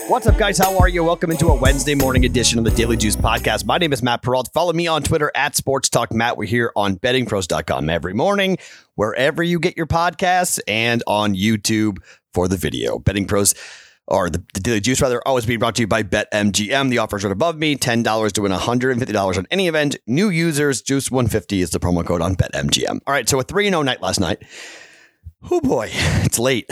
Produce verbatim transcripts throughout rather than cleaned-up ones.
What's up, guys? How are you? Welcome into a Wednesday morning edition of the Daily Juice Podcast. My name is Matt Perrault. Follow me on Twitter at Sports Talk Matt. We're here on betting pros dot com every morning, wherever you get your podcasts, and on YouTube for the video. Betting Pros, or the, the Daily Juice, rather, always being brought to you by BetMGM. The offers right above me, ten dollars to win one hundred fifty dollars on any event. New users, Juice one fifty is the promo code on BetMGM. All right, so a three and oh night last night. Oh boy, it's late.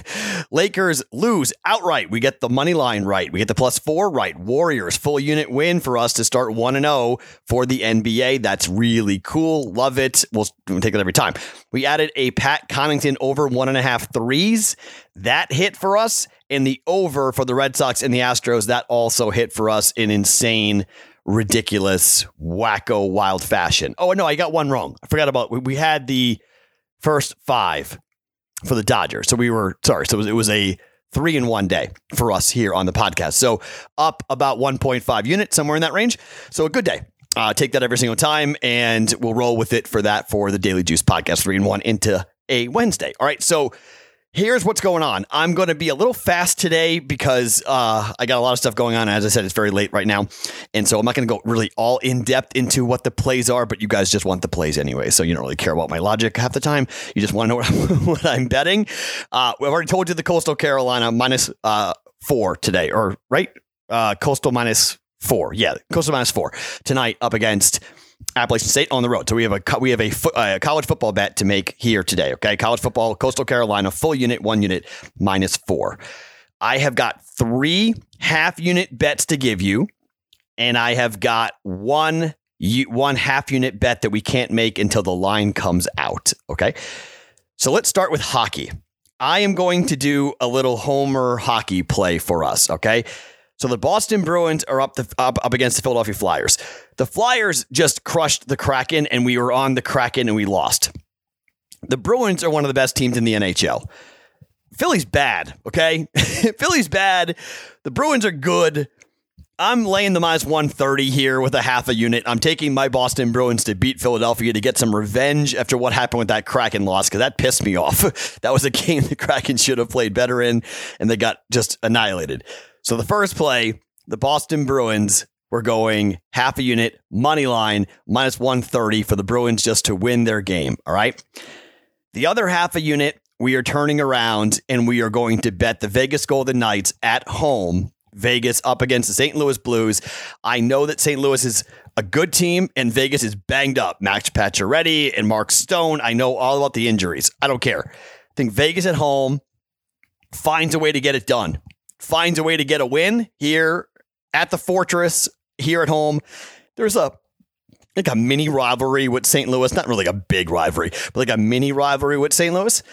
Lakers lose outright. We get the money line right. We get the plus four right. Warriors, full unit win for us to start one and oh for the N B A. That's really cool. Love it. We'll take it every time. We added a Pat Connaughton over one and a half threes. That hit for us. And the over for the Red Sox and the Astros, that also hit for us in insane, ridiculous, wacko, wild fashion. Oh, no, I got one wrong. I forgot about, we had the first five for the Dodgers. So we were, sorry, so it was, it was a three in one day for us here on the podcast. So up about one point five units, somewhere in that range. So a good day. Uh, take that every single time, and we'll roll with it for that for the Daily Juice Podcast, three in one into a Wednesday. All right, so here's what's going on. I'm going to be a little fast today because uh, I got a lot of stuff going on. As I said, it's very late right now. And so I'm not going to go really all in depth into what the plays are, but you guys just want the plays anyway. So you don't really care about my logic half the time. You just want to know what I'm, what I'm betting. Uh, I've already told you the Coastal Carolina minus uh, four today, or right? Uh, Coastal minus four. Yeah, Coastal minus four tonight up against Appalachian State on the road. So we have a we have a, fo- a college football bet to make here today. Okay, college football, Coastal Carolina, full unit, one unit, minus four. I have got three half unit bets to give you, and I have got one one half unit bet that we can't make until the line comes out. Okay, so let's start with hockey. I am going to do a little homer hockey play for us. Okay. So the Boston Bruins are up, the, up up against the Philadelphia Flyers. The Flyers just crushed the Kraken, and we were on the Kraken, and we lost. The Bruins are one of the best teams in the N H L. Philly's bad, okay? Philly's bad. The Bruins are good. I'm laying the minus one thirty here with a half a unit. I'm taking my Boston Bruins to beat Philadelphia to get some revenge after what happened with that Kraken loss, because that pissed me off. That was a game the Kraken should have played better in, and they got just annihilated. So the first play, the Boston Bruins were going half a unit, money line, minus one thirty for the Bruins just to win their game. All right. The other half a unit, we are turning around and we are going to bet the Vegas Golden Knights at home. Vegas up against the Saint Louis Blues. I know that Saint Louis is a good team and Vegas is banged up. Max Pacioretty and Mark Stone. I know all about the injuries. I don't care. I think Vegas at home finds a way to get it done. Finds a way to get a win here at the Fortress, here at home. There's a like a mini rivalry with Saint Louis. Not really a big rivalry, but like a mini rivalry with Saint Louis.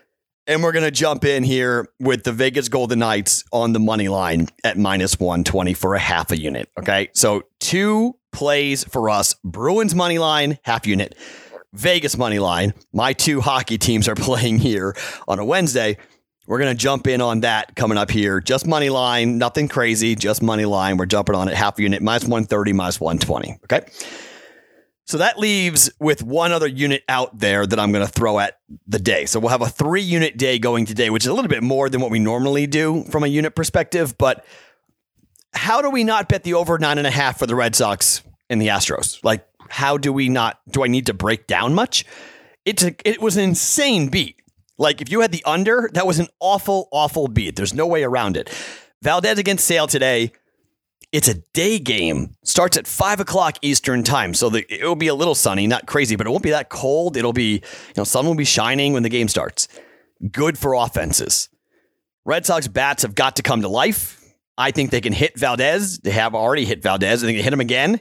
And we're going to jump in here with the Vegas Golden Knights on the money line at minus one twenty for a half a unit. Okay, so two plays for us. Bruins money line, half unit. Vegas money line. My two hockey teams are playing here on a Wednesday. We're going to jump in on that coming up here. Just money line, nothing crazy, just money line. We're jumping on it half unit, minus one thirty, minus one twenty. Okay. So that leaves with one other unit out there that I'm going to throw at the day. So we'll have a three unit day going today, which is a little bit more than what we normally do from a unit perspective. But how do we not bet the over nine and a half for the Red Sox and the Astros? Like, how do we not? Do I need to break down much? It's a, it was an insane beat. Like, if you had the under, that was an awful, awful beat. There's no way around it. Valdez against Sale today. It's a day game. Starts at five o'clock Eastern time. So the, it will be a little sunny, not crazy, but it won't be that cold. It'll be, you know, sun will be shining when the game starts. Good for offenses. Red Sox bats have got to come to life. I think they can hit Valdez. They have already hit Valdez. I think they hit him again.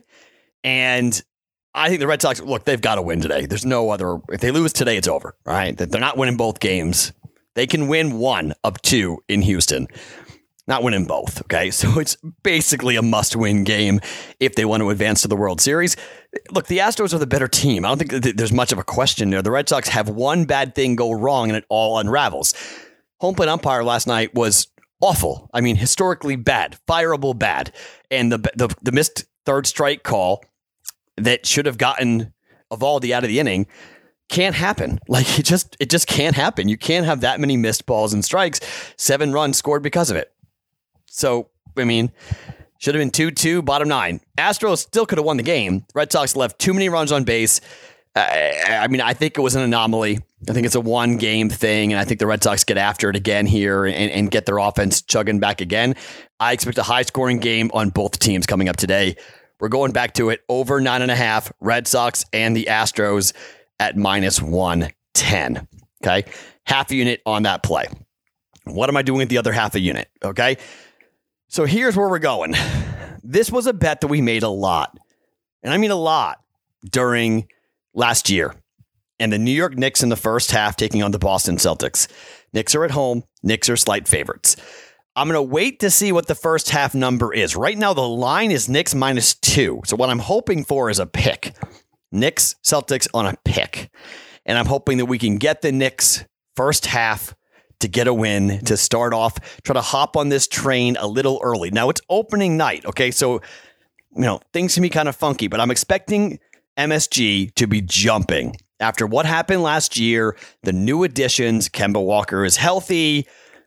And I think the Red Sox, look, they've got to win today. There's no other. If they lose today, it's over. All right. They're not winning both games. They can win one of two in Houston, not winning both. Okay. So it's basically a must win game if they want to advance to the World Series. Look, the Astros are the better team. I don't think that there's much of a question there. The Red Sox have one bad thing go wrong and it all unravels. Home plate umpire last night was awful. I mean, historically bad, fireable bad. And the, the, the missed third strike call that should have gotten Eovaldi out of the inning can't happen. Like it just, it just can't happen. You can't have that many missed balls and strikes, seven runs scored because of it. So I mean, should have been two two, bottom nine. Astros still could have won the game. Red Sox left too many runs on base. Uh, I mean, I think it was an anomaly. I think it's a one game thing, and I think the Red Sox get after it again here and, and get their offense chugging back again. I expect a high scoring game on both teams coming up today. We're going back to it over nine and a half. Red Sox and the Astros at minus one ten. Okay, half a unit on that play. What am I doing with the other half a unit? Okay, so here's where we're going. This was a bet that we made a lot, and I mean a lot during last year. And the New York Knicks in the first half taking on the Boston Celtics. Knicks are at home. Knicks are slight favorites. I'm going to wait to see what the first half number is. Right now, the line is Knicks minus two. So what I'm hoping for is a pick. Knicks, Celtics on a pick. And I'm hoping that we can get the Knicks first half to get a win, to start off, try to hop on this train a little early. Now, it's opening night, okay? So, you know, things can be kind of funky, but I'm expecting M S G to be jumping. After what happened last year, the new additions, Kemba Walker is healthy,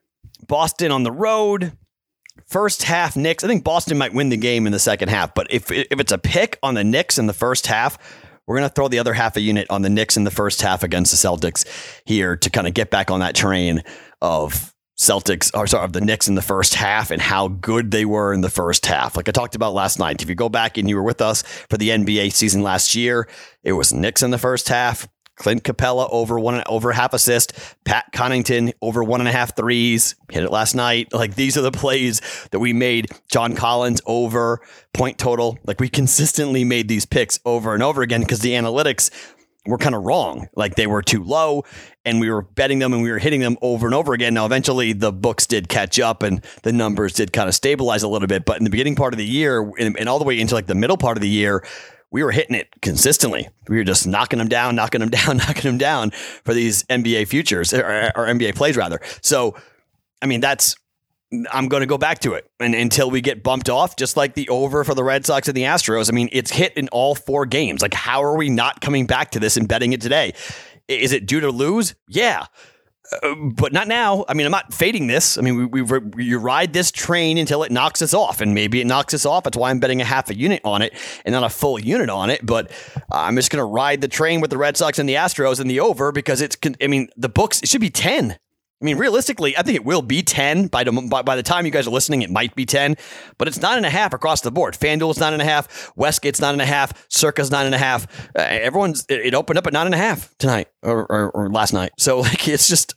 Boston on the road, first half Knicks. I think Boston might win the game in the second half, but if if it's a pick on the Knicks in the first half, we're going to throw the other half a unit on the Knicks in the first half against the Celtics here to kind of get back on that train of Celtics, or sorry, of the Knicks in the first half and how good they were in the first half. Like I talked about last night, if you go back and you were with us for the N B A season last year, it was Knicks in the first half, Clint Capella over one, over half assist, Pat Connaughton over one and a half threes, hit it last night. Like these are the plays that we made. John Collins over point total. Like we consistently made these picks over and over again because the analytics were kind of wrong. Like they were too low and we were betting them and we were hitting them over and over again. Now, eventually the books did catch up and the numbers did kind of stabilize a little bit. But in the beginning part of the year and, and all the way into like the middle part of the year, we were hitting it consistently. We were just knocking them down, knocking them down, knocking them down for these N B A futures or, or N B A plays rather. So, I mean, that's, I'm going to go back to it and until we get bumped off, just like the over for the Red Sox and the Astros. I mean, it's hit in all four games. Like, how are we not coming back to this and betting it today? Is it due to lose? Yeah, uh, but not now. I mean, I'm not fading this. I mean, we, we, we you ride this train until it knocks us off, and maybe it knocks us off. That's why I'm betting a half a unit on it and not a full unit on it. But uh, I'm just going to ride the train with the Red Sox and the Astros and the over because it's, I mean, the books, it should be ten. I mean, realistically, I think it will be ten. By the, by, by the time you guys are listening, it might be ten, but it's nine and a half across the board. FanDuel's nine and a half, Westgate's nine and a half, Circa's nine and a half. Uh, everyone's, it, it opened up at nine and a half tonight or, or, or last night. So like, it's just,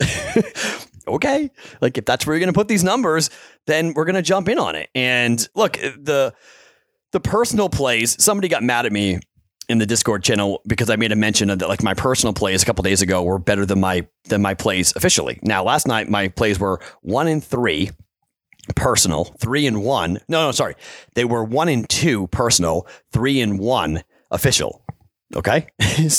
okay. Like if that's where you're going to put these numbers, then we're going to jump in on it. And look, the, the personal plays, somebody got mad at me in the Discord channel because I made a mention of that, like my personal plays a couple days ago were better than my than my plays officially. Now, last night my plays were one and three personal, three and one. No, no, sorry, they were one and two personal, three and one official. Okay,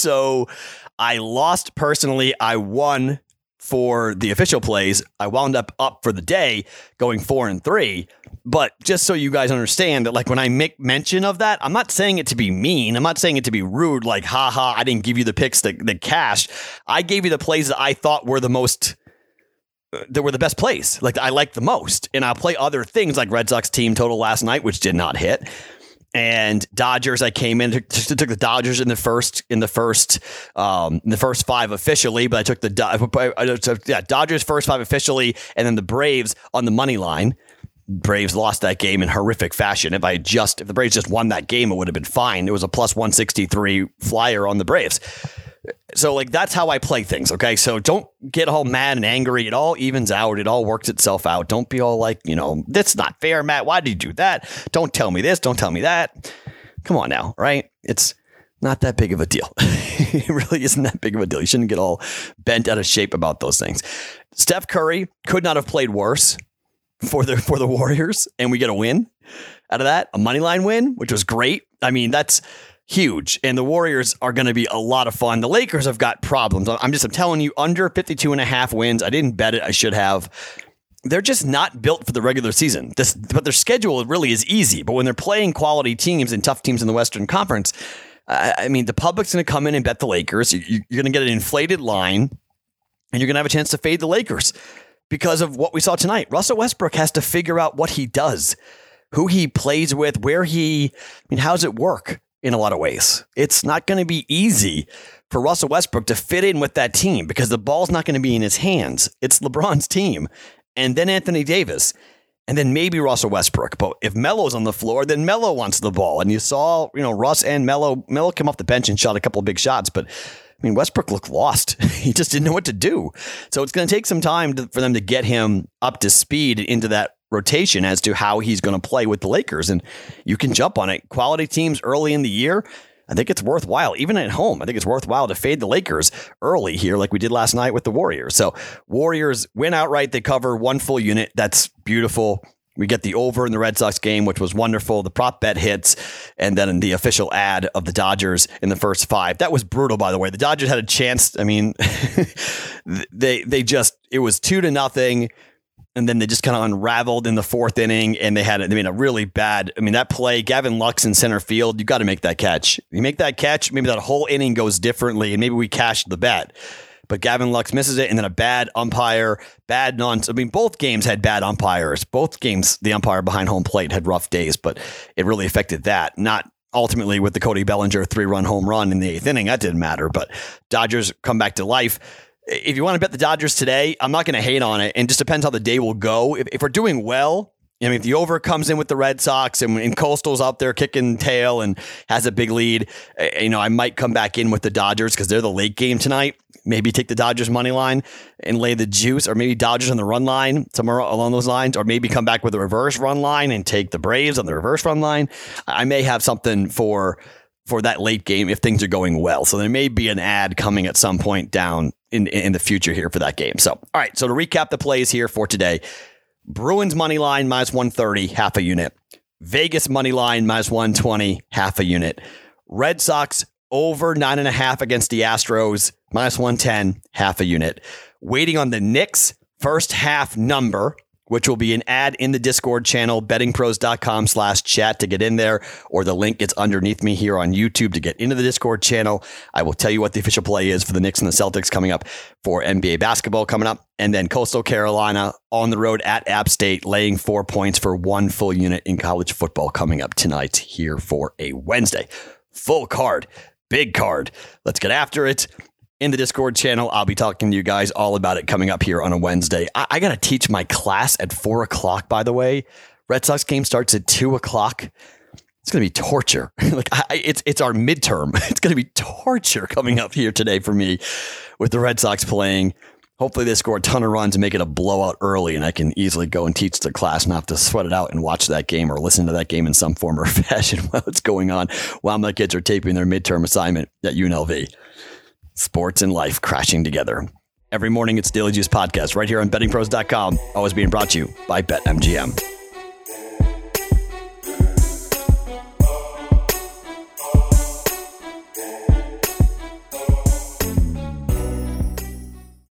so I lost personally. I won for the official plays. I wound up up for the day going four and three. But just so you guys understand that, like when I make mention of that, I'm not saying it to be mean. I'm not saying it to be rude. Like, ha ha, I didn't give you the picks that, that cash. I gave you the plays that I thought were the most, uh, that were the best plays. Like I liked the most. And I'll play other things like Red Sox team total last night, which did not hit. And Dodgers, I came in, took, took the Dodgers in the first, in the first, um, in the first five officially, but I took the, I took, yeah, Dodgers first five officially, and then the Braves on the money line. Braves lost that game in horrific fashion. If I just, if the Braves just won that game, it would have been fine. It was a plus one sixty-three flyer on the Braves. So like, that's how I play things. Okay. So don't get all mad and angry. It all evens out. It all works itself out. Don't be all like, you know, that's not fair, Matt. Why did you do that? Don't tell me this. Don't tell me that. Come on now. Right. It's not that big of a deal. It really isn't that big of a deal. You shouldn't get all bent out of shape about those things. Steph Curry could not have played worse for the, for the Warriors. And we get a win out of that, a money line win, which was great. I mean, that's huge. And the Warriors are going to be a lot of fun. The Lakers have got problems. I'm just, I'm telling you, under fifty-two and a half wins. I didn't bet it. I should have. They're just not built for the regular season. This, but their schedule really is easy. But when they're playing quality teams and tough teams in the Western Conference, uh, I mean, the public's going to come in and bet the Lakers. You, you're going to get an inflated line and you're going to have a chance to fade the Lakers. because of what we saw tonight. Russell Westbrook has to figure out what he does, who he plays with, where he, I mean, how does it work in a lot of ways? It's not going to be easy for Russell Westbrook to fit in with that team because the ball's not going to be in his hands. It's LeBron's team. And then Anthony Davis. And then maybe Russell Westbrook. But if Melo's on the floor, then Melo wants the ball. And you saw, you know, Russ and Melo, Melo came off the bench and shot a couple of big shots. But I mean, Westbrook looked lost. He just didn't know what to do. So it's going to take some time to, for them to get him up to speed into that rotation as to how he's going to play with the Lakers. And you can jump on it. Quality teams early in the year, I think it's worthwhile. Even at home, I think it's worthwhile to fade the Lakers early here like we did last night with the Warriors. So Warriors win outright. They cover one full unit. That's beautiful. We get the over in the Red Sox game, which was wonderful. The prop bet hits, and then the official ad of the Dodgers in the first five. That was brutal, by the way. The Dodgers had a chance. I mean, they they just, it was two to nothing. And then they just kind of unraveled in the fourth inning, and they had, I mean, a really bad, I mean, that play, Gavin Lux in center field, you got to make that catch. You make that catch, maybe that whole inning goes differently, and maybe we cashed the bet. But Gavin Lux misses it, and then a bad umpire, bad non, I mean, both games had bad umpires. Both games, the umpire behind home plate had rough days, but it really affected that. Not ultimately with the Cody Bellinger three-run home run in the eighth inning. That didn't matter, but Dodgers come back to life. If you want to bet the Dodgers today, I'm not going to hate on it. And just depends how the day will go. If, if we're doing well, I mean, if the over comes in with the Red Sox and, and Coastal's out there kicking tail and has a big lead, you know, I might come back in with the Dodgers because they're the late game tonight. Maybe take the Dodgers money line and lay the juice, or maybe Dodgers on the run line, somewhere along those lines, or maybe come back with a reverse run line and take the Braves on the reverse run line. I may have something for for that late game if things are going well. So there may be an ad coming at some point down in, in the future here for that game. So, all right. So to recap the plays here for today, Bruins money line minus one thirty, half a unit. Vegas money line minus one twenty, half a unit. Red Sox over nine and a half against the Astros, minus one ten, half a unit. Waiting on the Knicks first half number, which will be an ad in the Discord channel, bettingpros.com slash chat to get in there, or the link is underneath me here on YouTube to get into the Discord channel. I will tell you what the official play is for the Knicks and the Celtics coming up for N B A basketball coming up. And then Coastal Carolina on the road at App State, laying four points for one full unit in college football coming up tonight here for a Wednesday. Full card, big card. Let's get after it. In the Discord channel, I'll be talking to you guys all about it coming up here on a Wednesday. I, I got to teach my class at four o'clock, by the way. Red Sox game starts at two o'clock. It's going to be torture. like I, It's it's our midterm. It's going to be torture coming up here today for me with the Red Sox playing. Hopefully they score a ton of runs and make it a blowout early, and I can easily go and teach the class not have to sweat it out and watch that game or listen to that game in some form or fashion while it's going on, while my kids are taping their midterm assignment at U N L V. Sports and life crashing together. Every morning, it's Daily Juice Podcast right here on betting pros dot com. Always being brought to you by BetMGM.